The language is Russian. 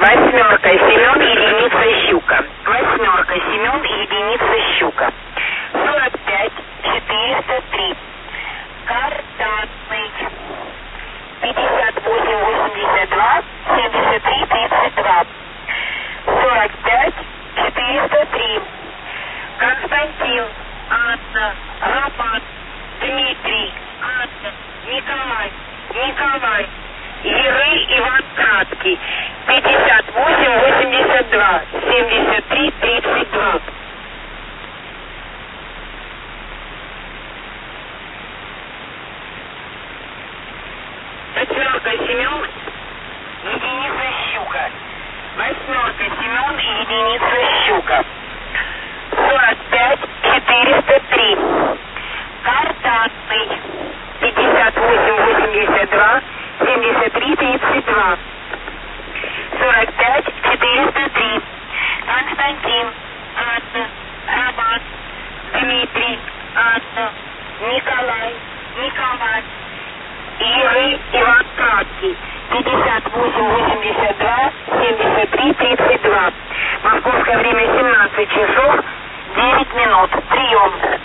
Восьмерка, Семен, единица, щука. Восьмерка, Семен, единица, щука. 45 403. Картатный. 58 82 73 32. 45 403. Константин, Анна, Роман, Дмитрий, Анна, Николай, Еры, Иван Краткий. 58 82 73 32. Восьмерка, Семен, единица, щука. Восьмерка, Семен, единица, щука. 45 403. Картатный. 58 82 73 32. 45 403. Константин, Анна, Роман, Дмитрий, Анна, Николай, Еры, Иван Краткий. 58 82 73 32. Московское время 17 часов 9 минут. Прием.